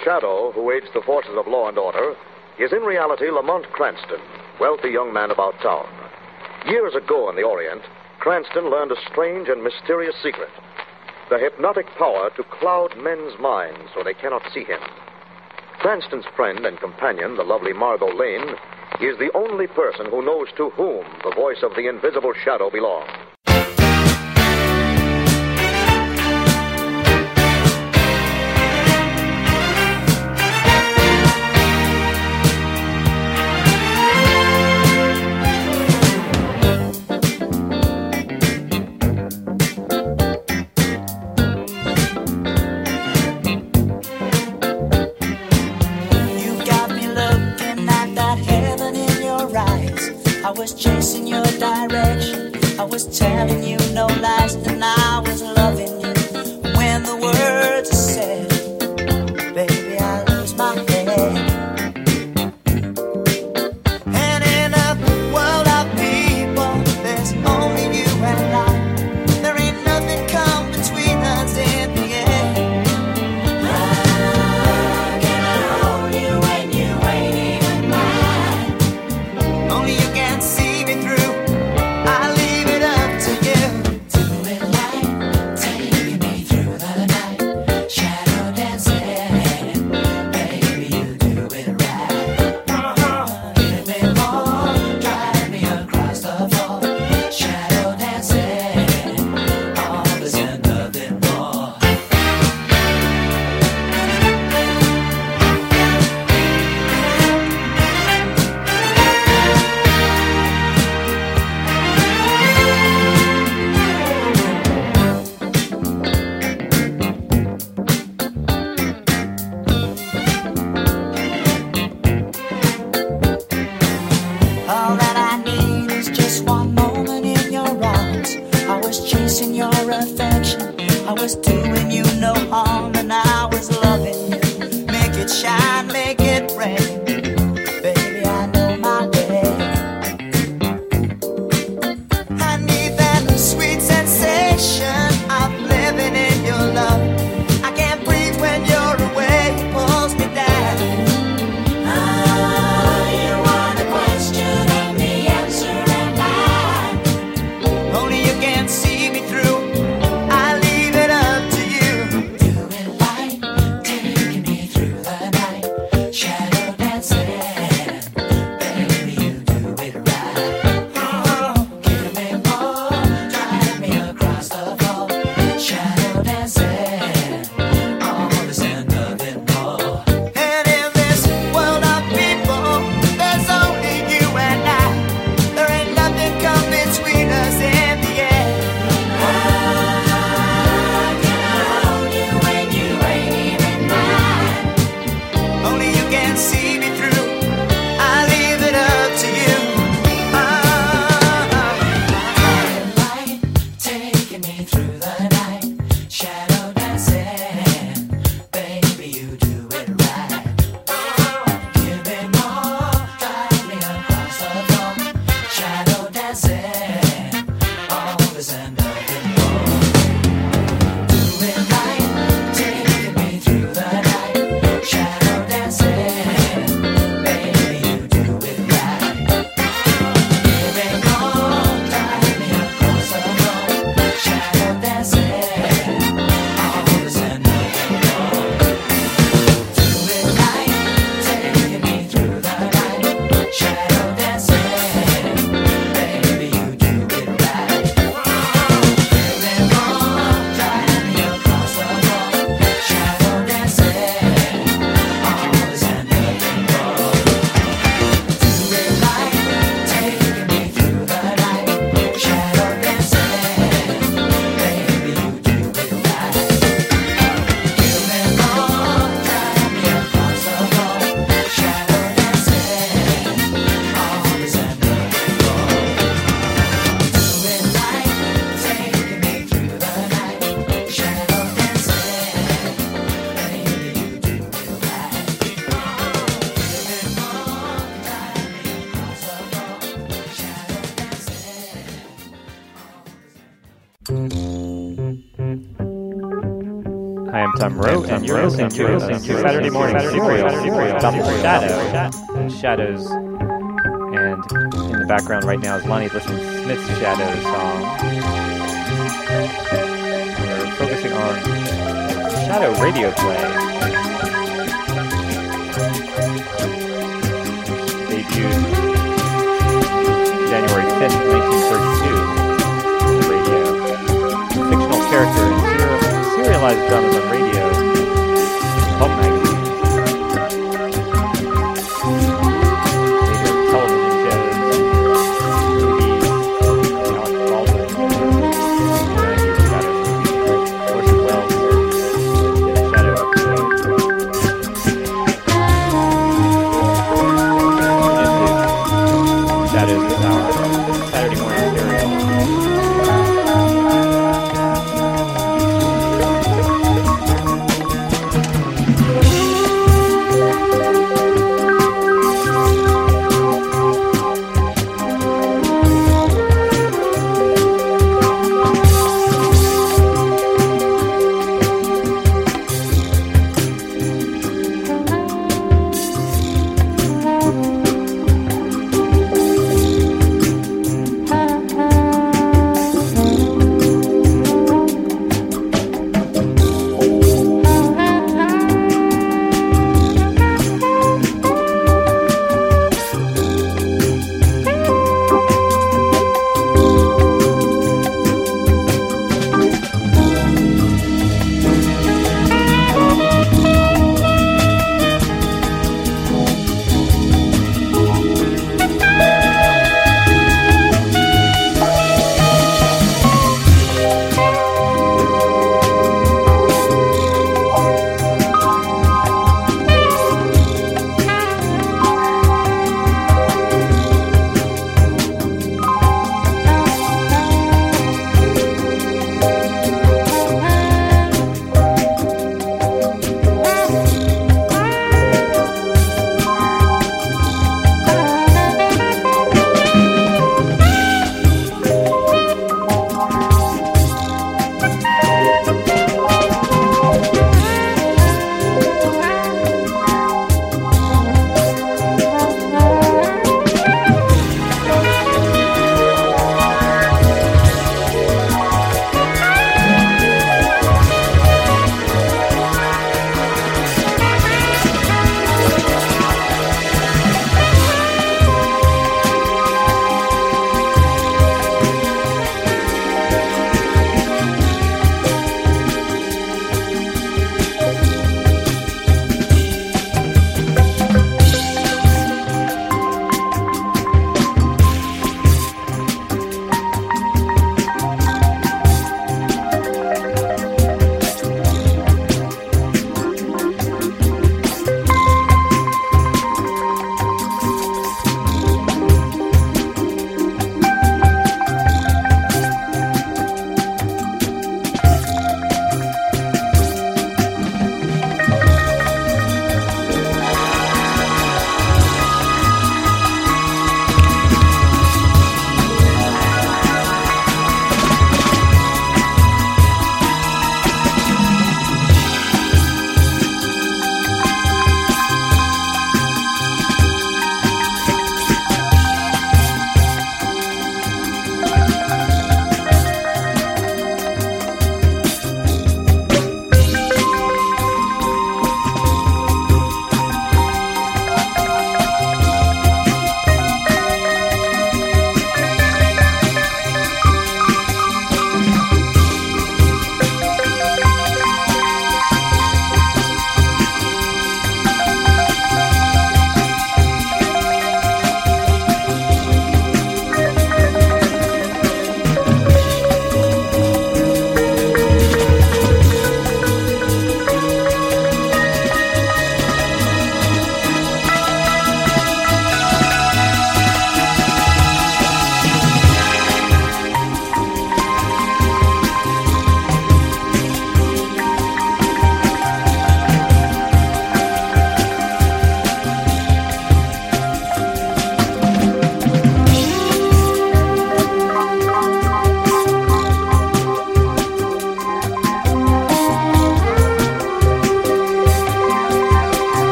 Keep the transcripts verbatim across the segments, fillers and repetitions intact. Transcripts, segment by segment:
shadow who aids the forces of law and order is in reality Lamont Cranston, wealthy young man about town. Years ago in the Orient, Cranston learned a strange and mysterious secret: the hypnotic power to cloud men's minds so they cannot see him. Cranston's friend and companion, the lovely Margot Lane, is the only person who knows to whom the voice of the invisible shadow belongs. I was chasing your direction, I was telling you no lies, and I was loving you. When the words are said, baby, I lose my head. And in a world of people, there's only you and I. There ain't nothing come between us in the end. How can I hold you when you ain't even mine? Only you can see me through. I leave it up to you. Do it right, taking me through the night. Shadow dancing, baby, you do it right. Uh-huh. Give me more, drive me across the floor. Shadow dancing, all this and nothing more. All that I need is just one moment in your arms. I was chasing your affection, I was doing you no harm, and I was loving you. Make it shine, make it rain. Baby, I know my way. I need that sweet sensation of living in your love. I can't breathe when you're away, it pulls me down. Ah, you want a question and the answer am I. Only you can see me through. I leave it up to you. Do it right, taking me through the night. Shadow dancing, baby, you do it right. Uh-huh. Give me more, drive me across the floor. Shadow dancing, all this and nothing more. And in this world of people, there's only you and I. There ain't nothing come between us in the end. How can I hold you when you ain't even mine? Only you can see me through. I leave it up to you. Light taking me through the night. Shadow dancing, baby, you do it right. Give me more, drive me across the floor. Shadow dancing, all this and nothing more. Do it right, taking me through the night. Shadow dancing, baby, you do it right. Give me more, drive me across the floor. Shadow dancing, all this and nothing more. Do it right, taking me through the night. Shadow dancing, baby, you do it right. Give me more, drive me across the floor. Shadow dancing, all this and nothing more. Do it right, taking me through the night. Shadow dancing, baby, you do it right. Give me more, drive me across the floor. Shadow dancing, all this and nothing more. Do it right, taking me through the night. Shadow dancing, baby, you do it right. Give me more, drive me across the floor. Shadow dancing. Hi I am Tom Rowe, and you're listening to, listening to Saturday Morning Serial about the Shadow, Shadows, and in the background right now is Lonnie Liston Smith's Shadows song. We're focusing on Shadow radio play. Debuted January fifth, nineteen thirty-two on the radio. Fictional character in serial, serialized dramas on radio, pulp magazines, later television shows, movies, Alec Baldwin, Shadow movies, Orson Welles did a Shadow episode. Shadows is our Saturday morning serial.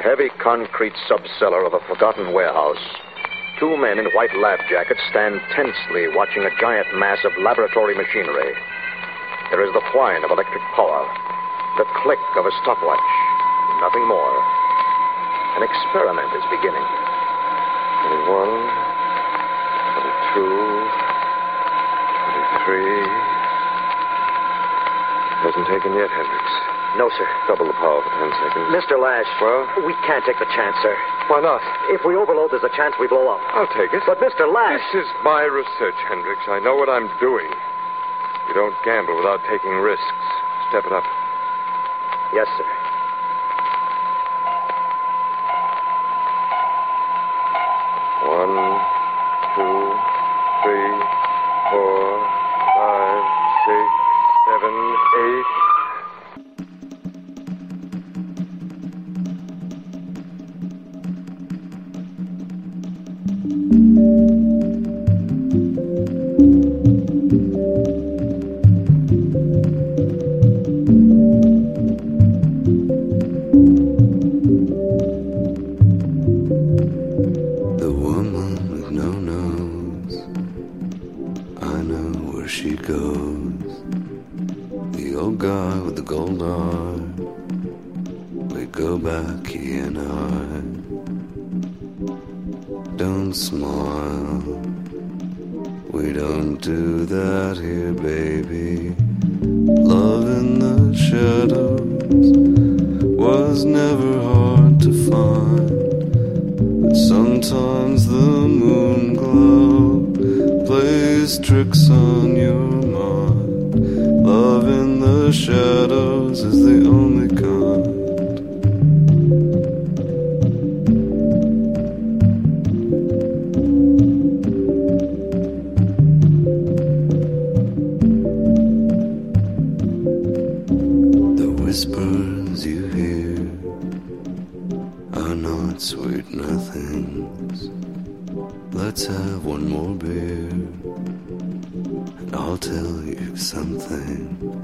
heavy concrete subcellar of a forgotten warehouse, two men in white lab jackets stand tensely watching a giant mass of laboratory machinery. There is the whine of electric power, the click of a stopwatch, nothing more. An experiment is beginning. twenty-one, twenty-two, twenty-three. Hasn't taken yet, Hendricks. No, sir. Double the power for ten seconds. Mister Lash. Well? We can't take the chance, sir. Why not? If we overload, there's a chance we blow up. I'll take it. But Mister Lash... This is my research, Hendricks. I know what I'm doing. You don't gamble without taking risks. Step it up. Yes, sir. One, two, three, four, five, six, seven, eight. The woman with no nose, I know where she goes. The old guy with the gold arm, we go back, he and I. Don't smile, we don't do that here, baby. Love in the shadows was never hard to find. But sometimes the moon glow plays tricks on your mind. Love in the shadows is the only kind. The whispers you hear are not sweet nothings. Let's have one more beer, and I'll tell you something.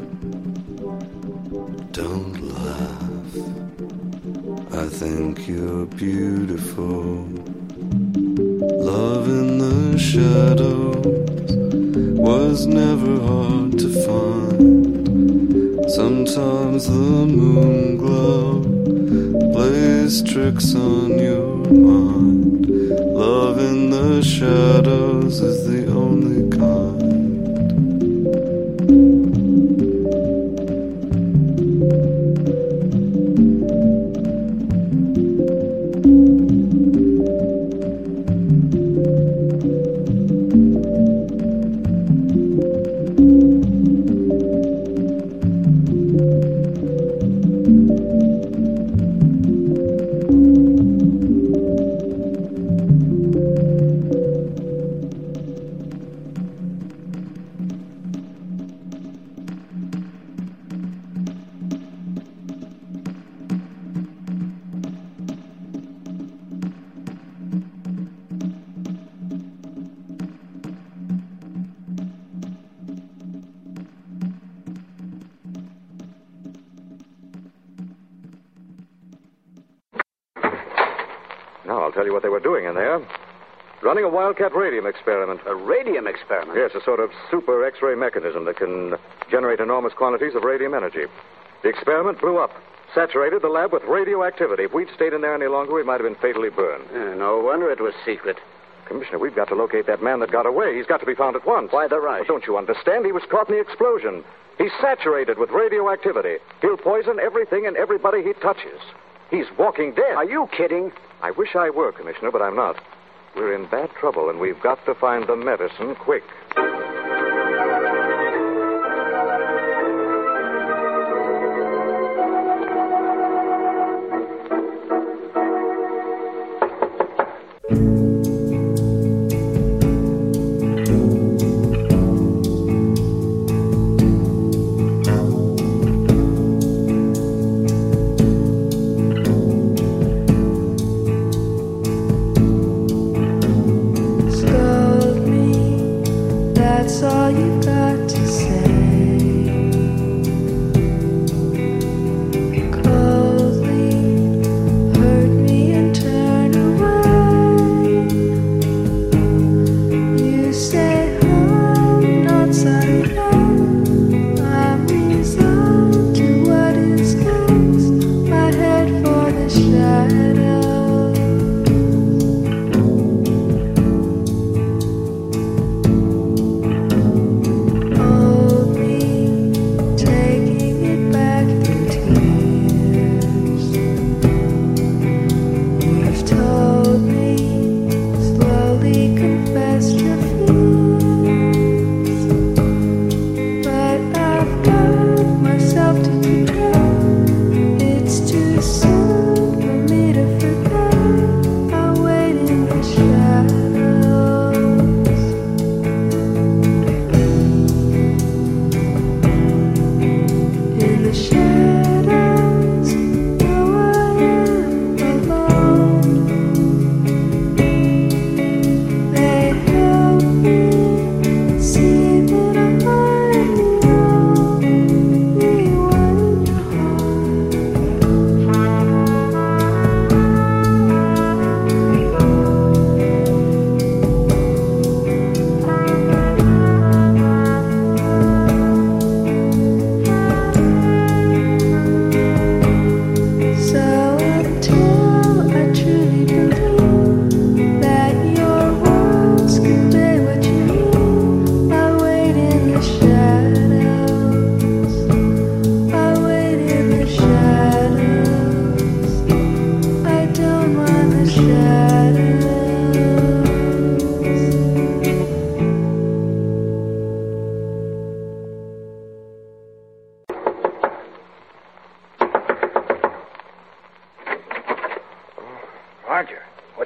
Don't laugh, I think you're beautiful. Love in the shadows was never hard to find. Sometimes the moon glow plays tricks on your mind. Love in the shadows is the only kind. Now, I'll tell you what they were doing in there. Running a wildcat radium experiment. A radium experiment? Yes, a sort of super X-ray mechanism that can generate enormous quantities of radium energy. The experiment blew up, saturated the lab with radioactivity. If we'd stayed in there any longer, we might have been fatally burned. Yeah, no wonder it was secret. Commissioner, we've got to locate that man that got away. He's got to be found at once. Why the rush? Well, don't you understand? He was caught in the explosion. He's saturated with radioactivity. He'll poison everything and everybody he touches. He's walking dead. Are you kidding? I wish I were, Commissioner, but I'm not. We're in bad trouble, and we've got to find the medicine quick. Scold me, that's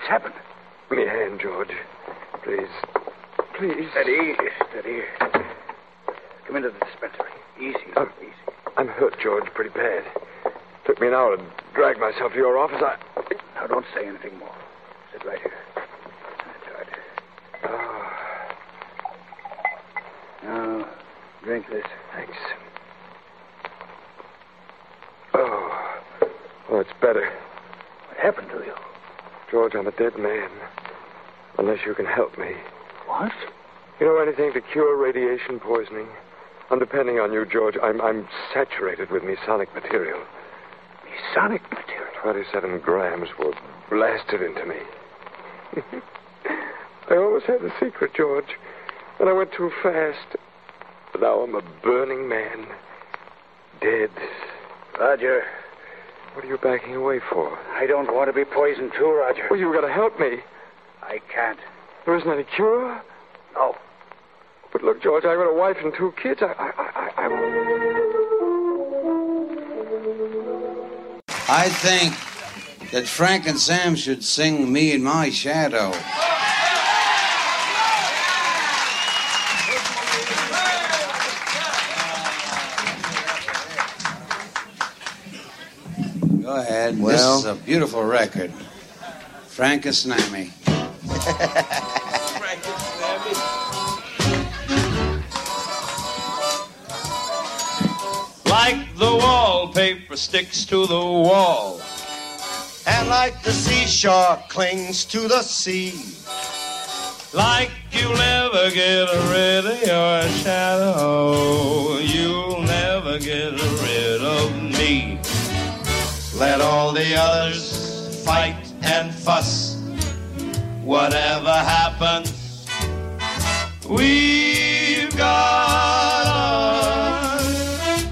What's happened? Give me a hand, George. Please. Please. Steady, steady. Come into the dispensary. Easy, I'm, easy. I'm hurt, George, pretty bad. Took me an hour to drag myself to your office. I... Now, don't say anything more. Sit right here. That's right. Oh, Now, drink this. thanks. Oh, oh, it's better. What happened to you? George, I'm a dead man. Unless you can help me. What? You know anything to cure radiation poisoning? I'm depending on you, George. I'm I'm saturated with Masonic material. Masonic material? Twenty-seven grams were blasted into me. I always had the secret, George. And I went too fast. But now I'm a burning man. Dead. Roger. What are you backing away for? I don't want to be poisoned too, Roger. Well, you've got to help me. I can't. There isn't any cure? No. But look, George, I've got a wife and two kids. I, I, I, I... I think that Frank and Sam should sing Me and My Shadow. Go ahead. Well? This is a beautiful record. Frank and Snammy. Like the wallpaper sticks to the wall, And like the seashore clings to the sea. like you'll never get rid of your shadow, you'll never get rid of me. Let all the others Fight and fuss, whatever happens, we've got us.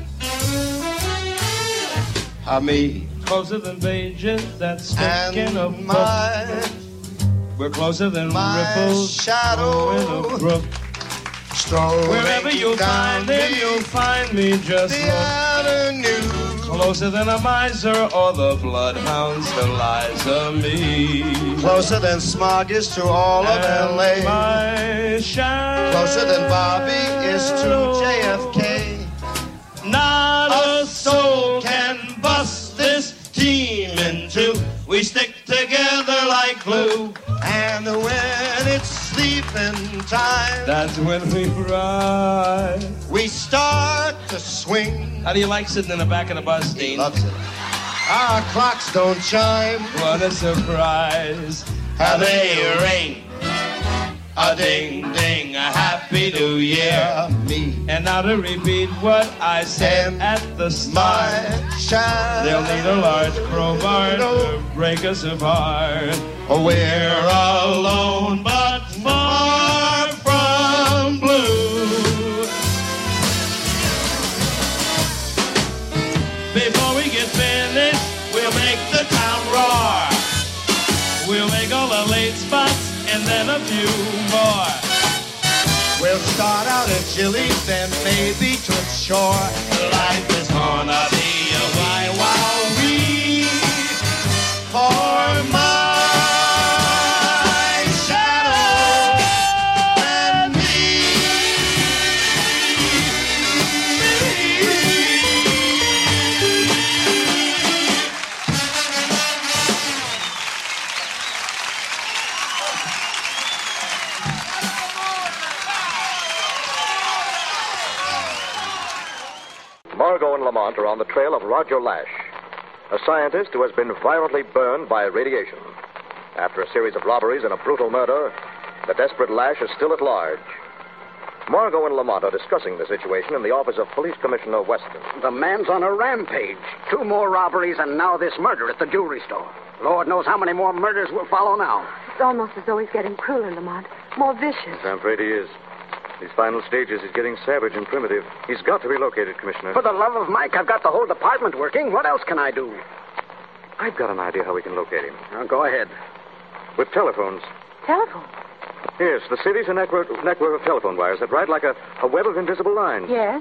are me Closer than pages that stick in a and book. my, We're closer than my ripples shadow. in a brook. Strolling Wherever you'll down find him, the, you'll find me just the look. avenue. Closer than a miser or the bloodhounds to Liza me. Closer than Smog is to all of L A. And my shadow. Closer than Bobby is to J F K. Not a soul can bust this team in two. We stick together like glue. And when it's sleeping time, That's when we ride. we start to swing. How do you like sitting in the back of the bus, He Dean? loves it. Our clocks don't chime. What a surprise. How they ring. A ding ding, a happy new year. Yeah, me, And now to repeat what I said And at the my start. shadow. They'll need a large crowbar to break us apart. We're alone but far from blue. Before we get finished, we'll make the town roar. We'll make all the late spots and then a few more. We'll start out at Chile, then maybe to shore. Life is gonna be a wild, wild week For my shadow and Margot and Lamont are on the trail of Roger Lash, a scientist who has been violently burned by radiation. After a series of robberies and a brutal murder, the desperate Lash is still at large. Margot and Lamont are discussing the situation in the office of Police Commissioner Weston. The man's on a rampage. Two more robberies and now this murder at the jewelry store. Lord knows how many more murders will follow now. It's almost as though he's getting crueler, Lamont. More vicious. I'm afraid he is. These final stages, he's getting savage and primitive. He's got to be located, Commissioner. For the love of Mike, I've got the whole department working. What else can I do? I've got an idea how we can locate him. Now, go ahead. With telephones. Telephone? Yes, the city's a network, network of telephone wires that ride like a, a web of invisible lines. Yes.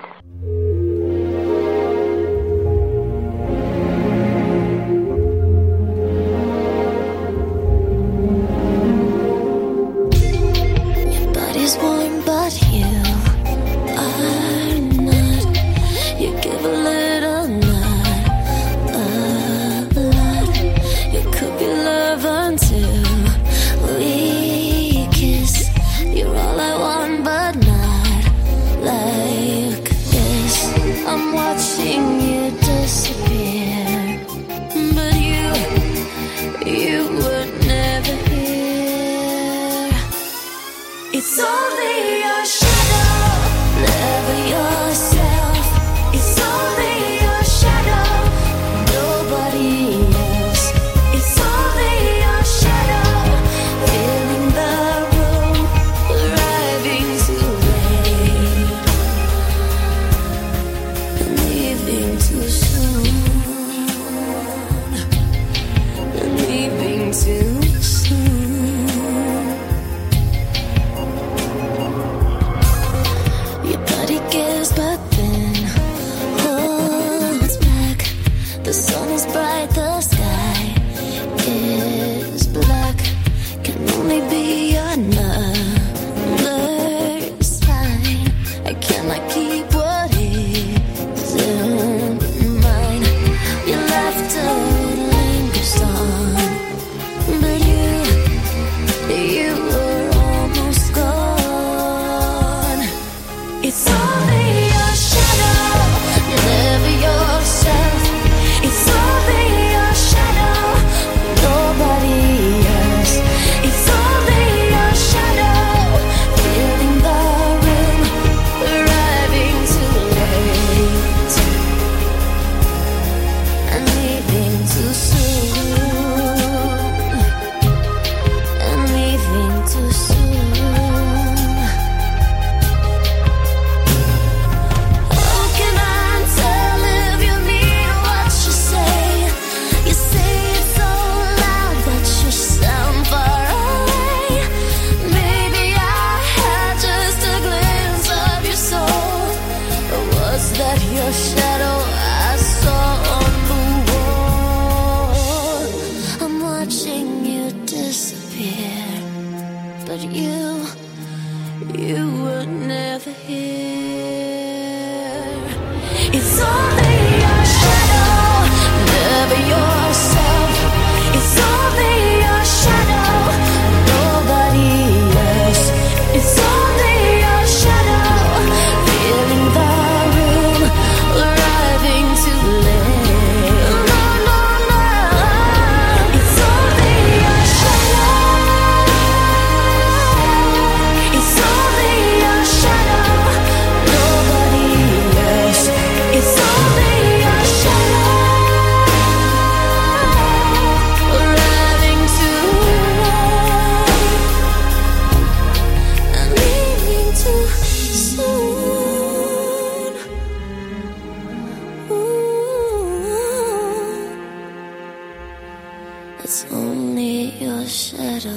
It's only your shadow.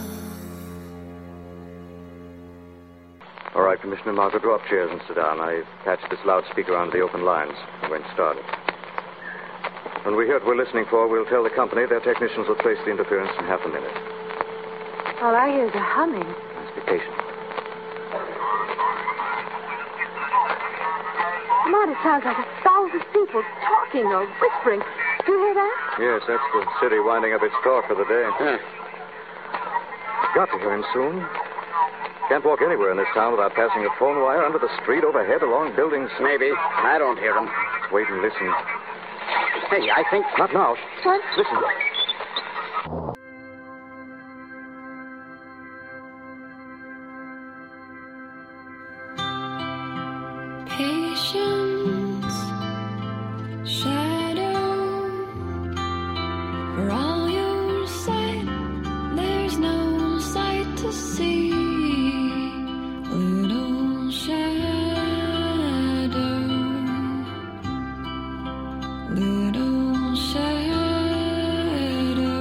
All right, Commissioner Margaret, draw up chairs and sit down. I've patched this loudspeaker onto the open lines when started. When we hear what we're listening for, we'll tell the company. Their technicians will trace the interference in half a minute. All I hear is a humming. Let's be patient. Mud, it sounds like a thousand people talking or whispering. Do you hear that? Yes, that's the city winding up its talk for the day. Huh. Got to hear him soon. Can't walk anywhere in this town without passing a phone wire under the street, overhead, along buildings. Maybe. I don't hear him. Let's wait and listen. Hey, I think... Not now. What? Listen. Patience, shadow, for all your sight, there's no sight to see. Little shadow, little shadow,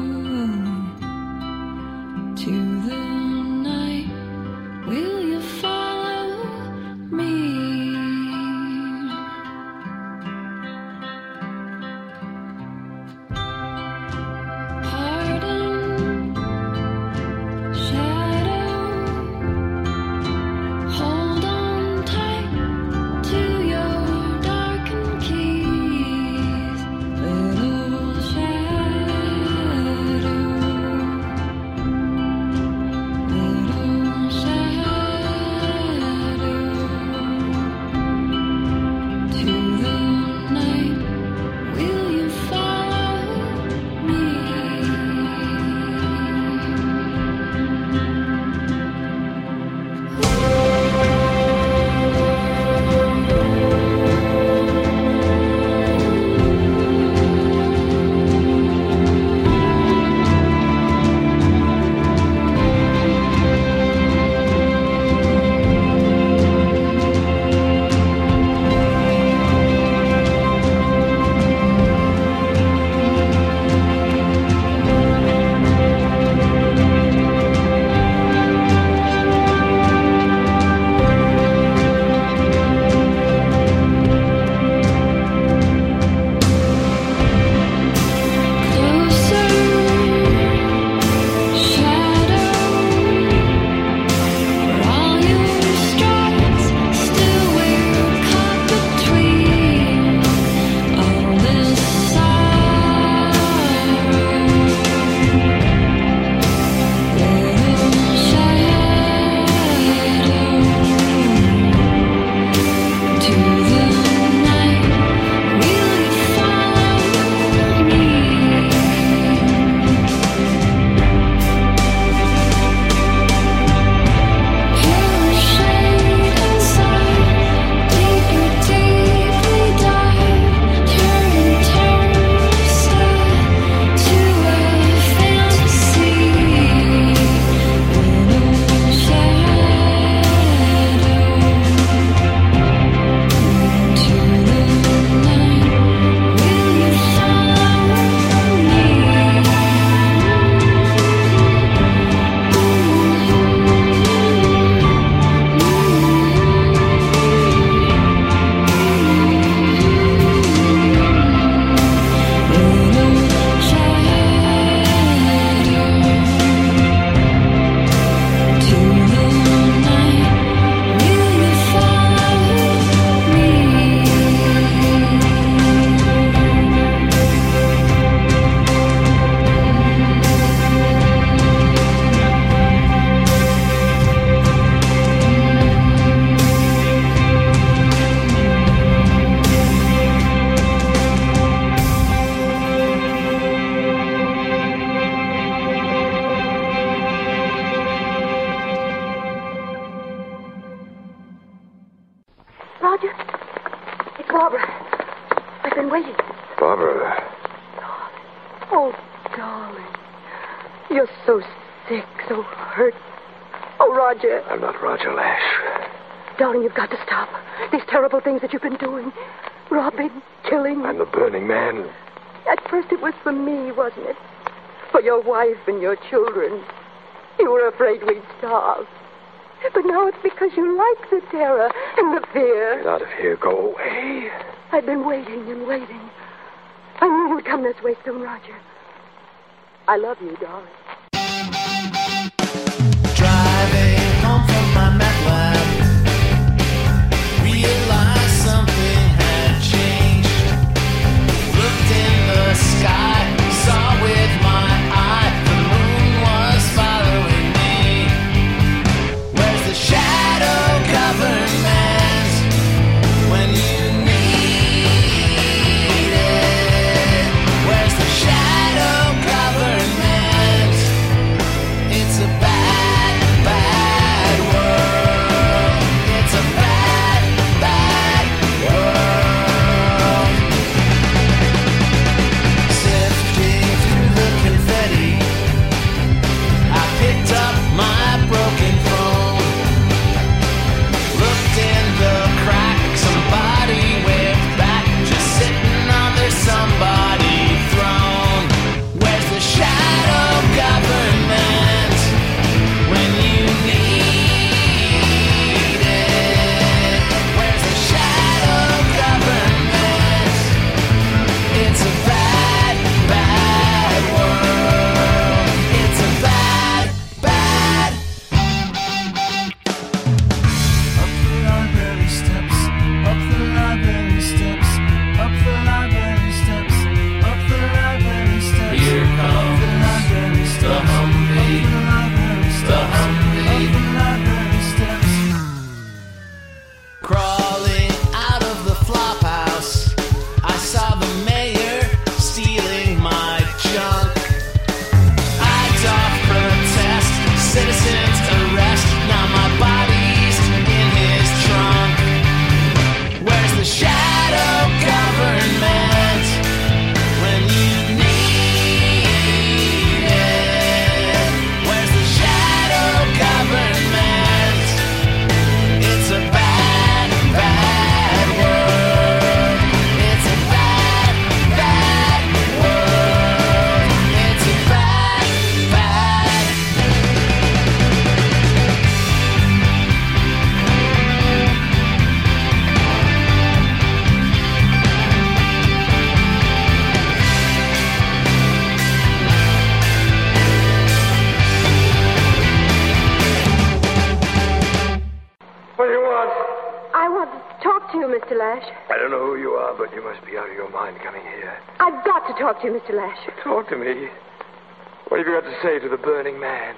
to the night, will you follow me? Roger, it's Barbara. I've been waiting. Barbara. Oh, darling. You're so sick, so hurt. Oh, Roger. I'm not Roger Lash. Darling, you've got to stop. These terrible things that you've been doing. Robbing, killing. I'm the burning man. At first it was for me, wasn't it? For your wife and your children. You were afraid we'd starve. But now it's because you like the terror and the fear. Get out of here. Go away. I've been waiting and waiting. I knew you'd come this way soon, Roger. I love you, darling. Driving home from my meth lab, realized something had changed. Looked in the sky, saw with my eye the moon was following me. Where's the shadow government when you need it? Where's the shadow government? It's a bad, bad world. It's a bad, bad world. Sifting through the confetti, I picked up my broken phone. Looked in the crack, somebody waved back, just sitting on their somebody throne. Where's the shadow government when you need it? Where's the shadow government? It's a bad, bad world. It's a bad, bad. Up the library steps, up the library steps, up the library steps, up the library steps. Here comes the library steps, the Humvee, the library steps, the Humvee, the library steps. Crawling out of the flop house, I saw the mayor stealing my junk. I doff protest, citizens arrest. Now my body's in his trunk. Where's the shadow government when you need it? Where's the shadow government? It's a bad, bad world. It's a bad, bad world. It's a bad, bad. What do you want? I want to talk to you, Mister Lash. I don't know who you are, but you must be out of your mind coming here. I've got to talk to you, Mister Lash. Talk to me. What have you got to say to the burning man?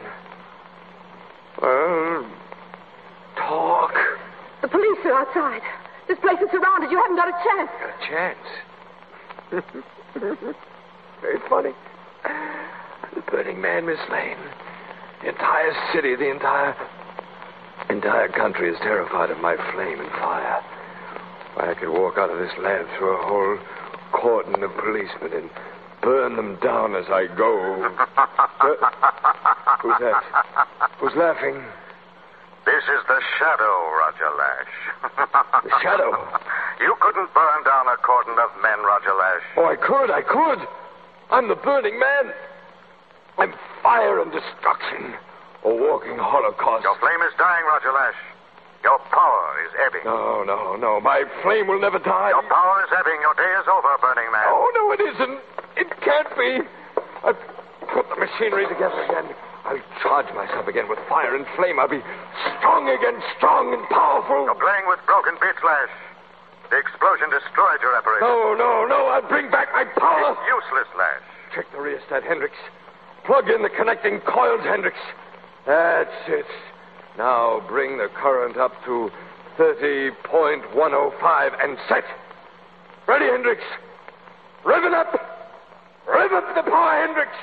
Well, talk. The police are outside. This place is surrounded. You haven't got a chance. Got a chance. Very funny. The burning man, Miss Lane. The entire city, the entire... entire country is terrified of my flame and fire. Why, I could walk out of this lab through a whole cordon of policemen and burn them down as I go. Uh, who's that? Who's laughing? This is the Shadow, Roger Lash. The Shadow? You couldn't burn down a cordon of men, Roger Lash. Oh, I could, I could. I'm the burning man. I'm fire and destruction. A walking holocaust. Your flame is dying, Roger Lash. Your power is ebbing. No, no, no. My flame will never die. Your power is ebbing. Your day is over, Burning Man. Oh, no, it isn't. It can't be. I've put the machinery together again. I'll charge myself again with fire and flame. I'll be strong again, strong and powerful. You're playing with broken bits, Lash. The explosion destroyed your apparatus. No, no, no. I'll bring back my power. It's useless, Lash. Check the rheostat, Hendricks. Plug in the connecting coils, Hendricks. That's it. Now bring the current up to thirty point one oh five and set. Ready, Hendricks? Rev it up. Rev up the power, Hendricks.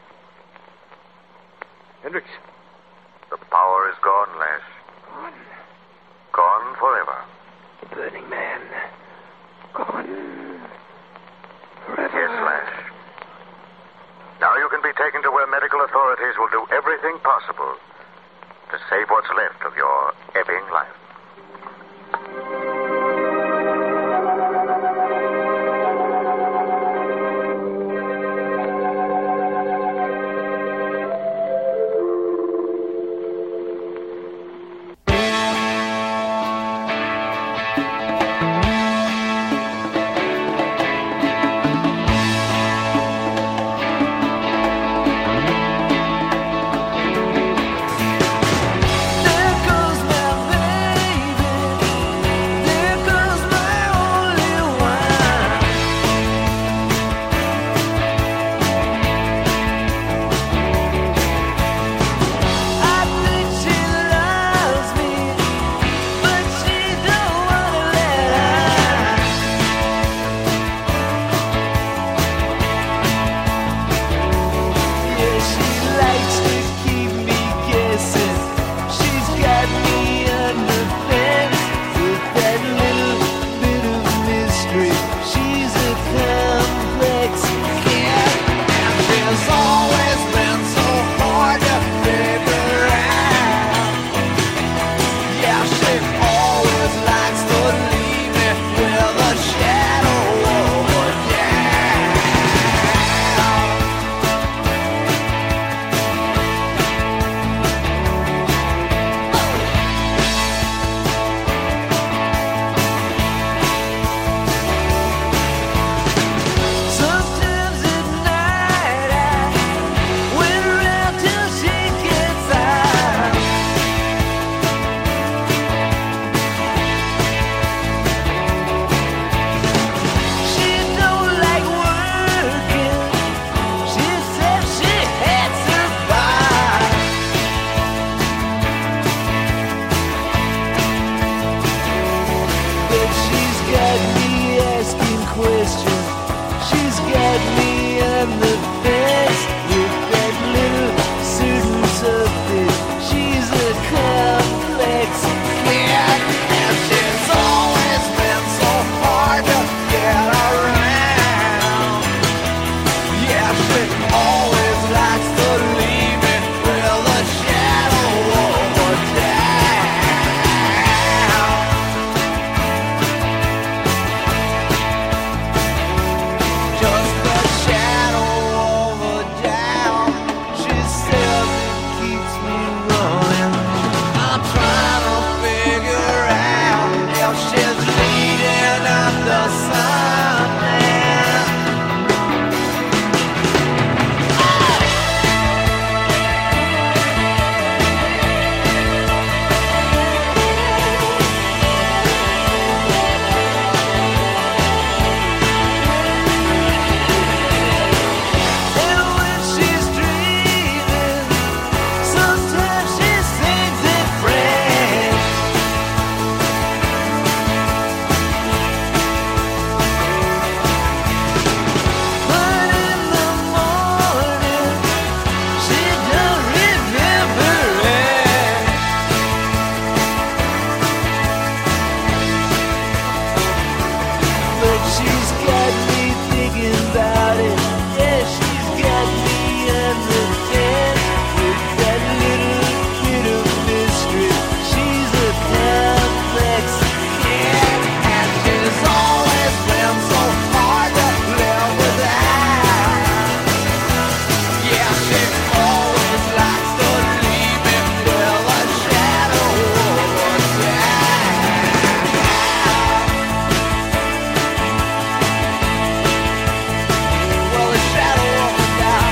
Hendricks. The power is gone, Lash. Gone. Gone forever. The burning man. Gone. Forever. Yes, Lash. Now you can be taken to where medical authorities will do everything possible to save what's left of your ebbing life. question. She's got me on the fence with that little certain something. She's a complex cat, and she's always been so hard to get around. Yeah, she always likes to leave me with a shadow over town. Just a shadow over town. She says it keeps me running. I'm trying to figure out if she's leading under something. And when she's dreaming, sometimes she sings in French. But in the morning, she don't remember it. But she's got me thinking about it. Yeah, she's got me on the fence with that little bit of mystery. She's a complex cat, and she's always been so hard to live without. Yeah, she always likes to leave me with a shadow over town. Well, a shadow over town.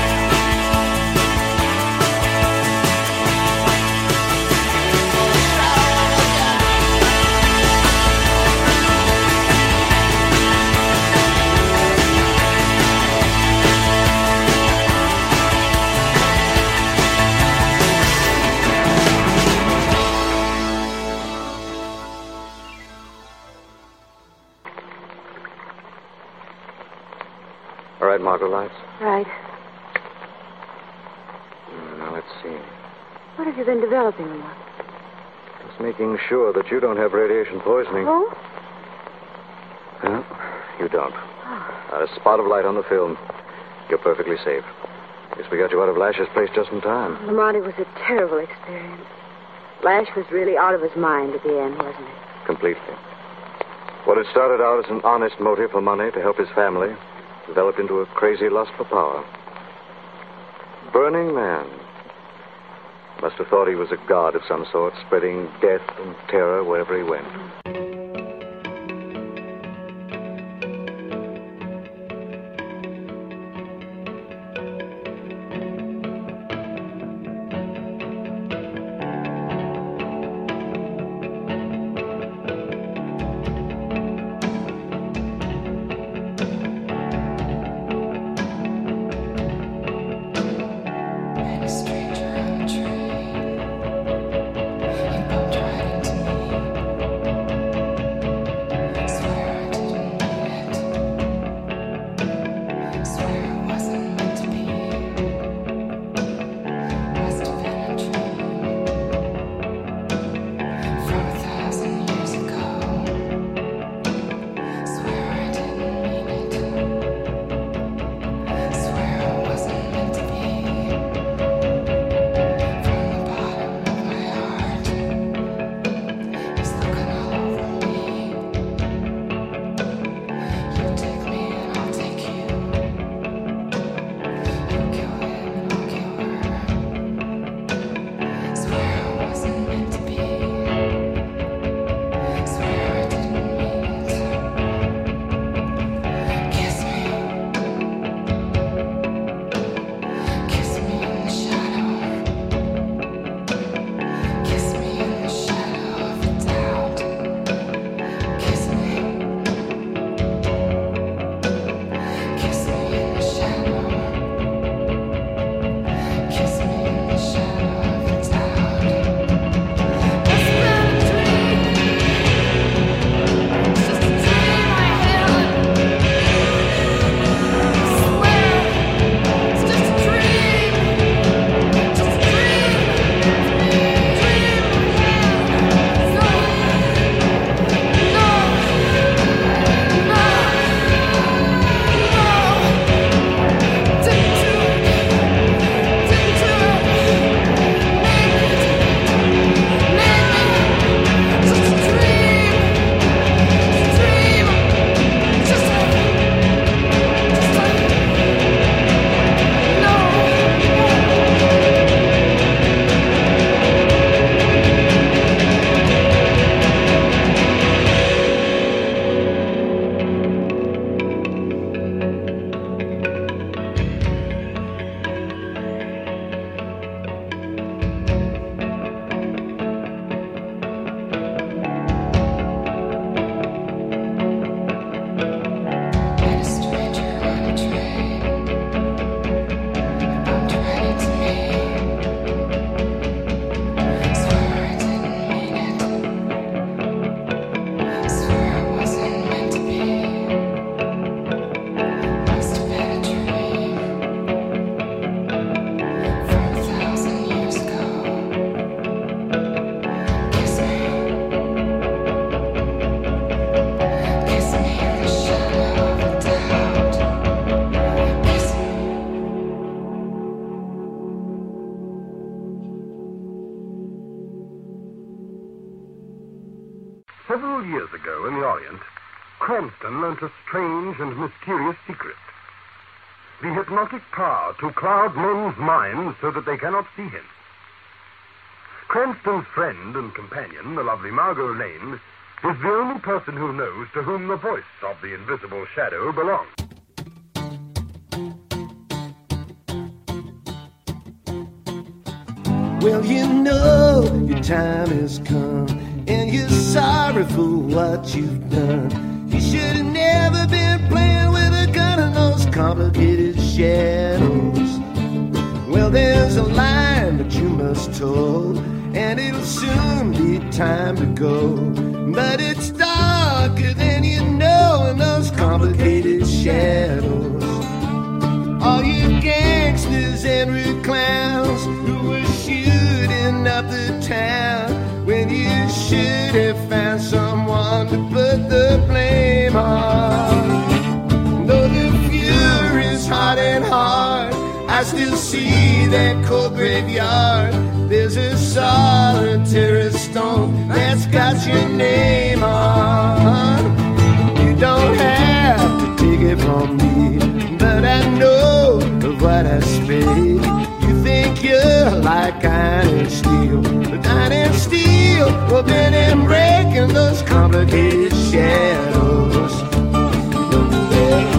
All right, Margot Lights. Right. Mm, Now, let's see. What have you been developing, Lamont? Just making sure that you don't have radiation poisoning. Oh? No, you don't. Not a spot of light on the film. You're perfectly safe. Guess we got you out of Lash's place just in time. Lamont, it was a terrible experience. Lash was really out of his mind at the end, wasn't he? Completely. What had started out as an honest motive for money to help his family developed into a crazy lust for power. Burning Man. Must have thought he was a god of some sort, spreading death and terror wherever he went. Stranger on a train, he bumped right into me. Cranston learnt a strange and mysterious secret. The hypnotic power to cloud men's minds so that they cannot see him. Cranston's friend and companion, the lovely Margot Lane, is the only person who knows to whom the voice of the invisible shadow belongs. Well, you know your time has come, and you're sorry for what you've done. You should have never been playing with a gun in those complicated shadows. Well, there's a line that you must toe, and it'll soon be time to go. But it's darker than you know in those complicated shadows. All you gangsters and rude clowns who were shooting up the town when you should have found someone to put the blame on. Though the fury's hot and hard, I still see that cold graveyard. There's a solitary stone that's got your name on. You don't have to take it from me, but I know of what I spade. You think you're like iron and steel, but iron and steel will bend and break in those complicated shadows. Yeah.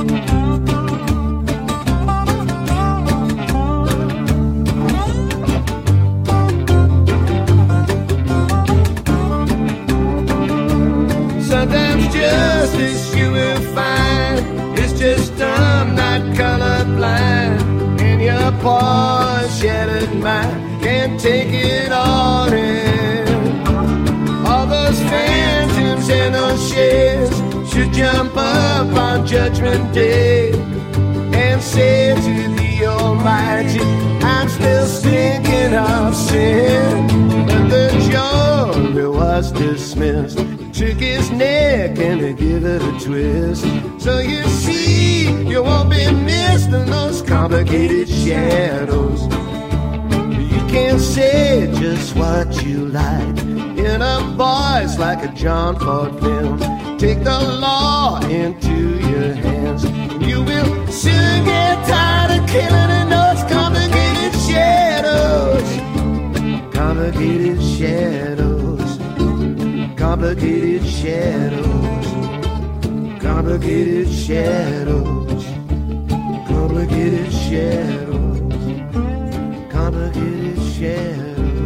Sometimes justice you will find is just dumb, not colorblind, and your poor shattered mind can't take it all in. All those phantoms and those shades should jump up on Judgment Day and say to the Almighty, I'm still stinking of sin. But the jury was dismissed, took his neck and they give it a twist. So you see, you won't be missed in those complicated shadows. You can't say just what you like in a voice like a John Ford film. Take the law into your hands. You will soon get tired of killing in those complicated shadows. Complicated shadows. Complicated shadows. Complicated shadows. Complicated shadows. Complicated shadows.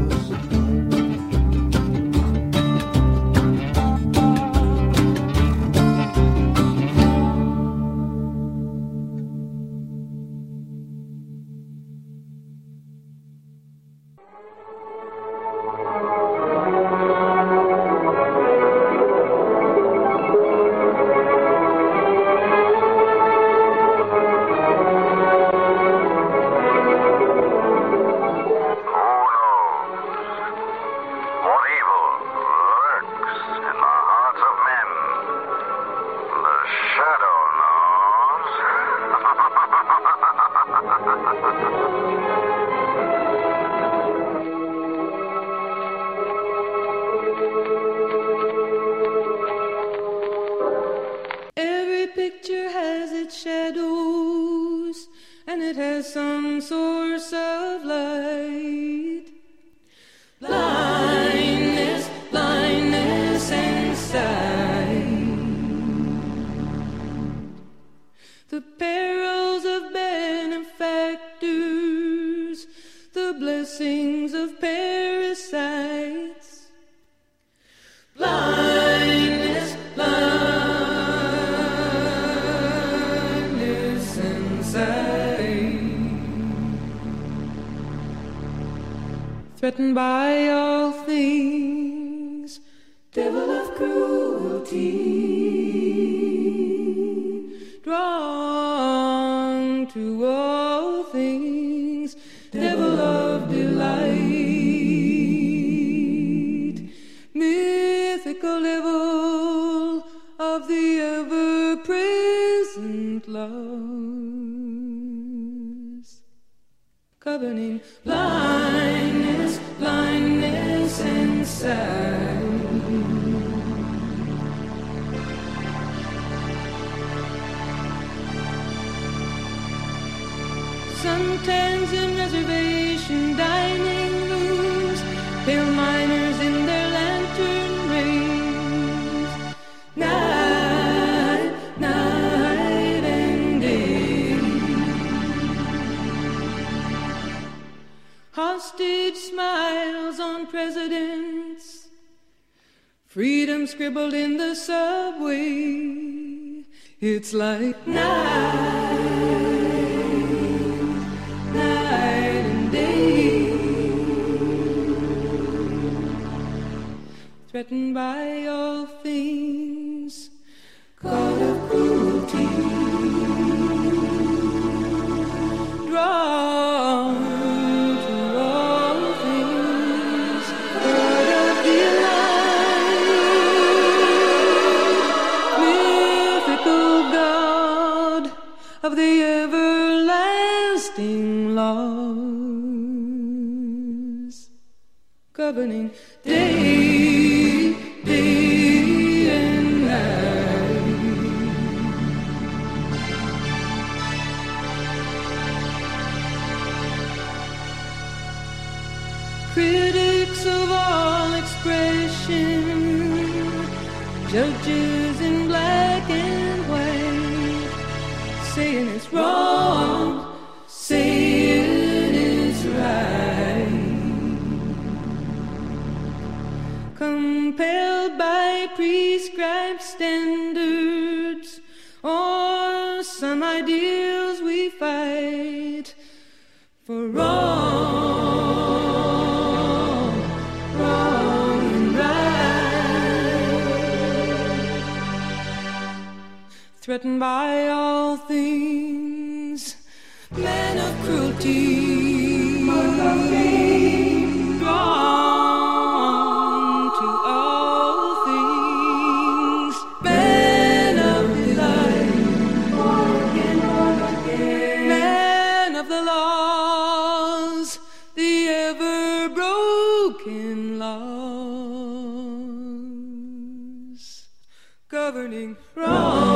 Every picture has its shadows, and it has some source of light. Blindness, blindness inside. The perils of benefactors, the blessings of parasites. Blindness, blindness inside. Threatened by all things, devil of cruelty, drawn to all things, devil of delight, mythical devil of the ever-present loves, governing blindness, blindness inside. suntans in reservation dining rooms, pale miners in their lantern rays. Night, night and day. Hostage smiles on presidents, freedom scribbled in the subway. It's like night, night and day. Threatened by all things, caught of cruelty, drawn to all things, heard of the alive, mythical God of the everlasting laws, governing day, day and night. Critics of all expression, judges in black and white, saying it's wrong, saying it's right. Compelled by prescribed standards or some ideals we fight for wrong, wrong and right. Threatened by all things, man of cruelty, drawn to all things, man of delight, man of the laws, the ever broken laws, governing wrong.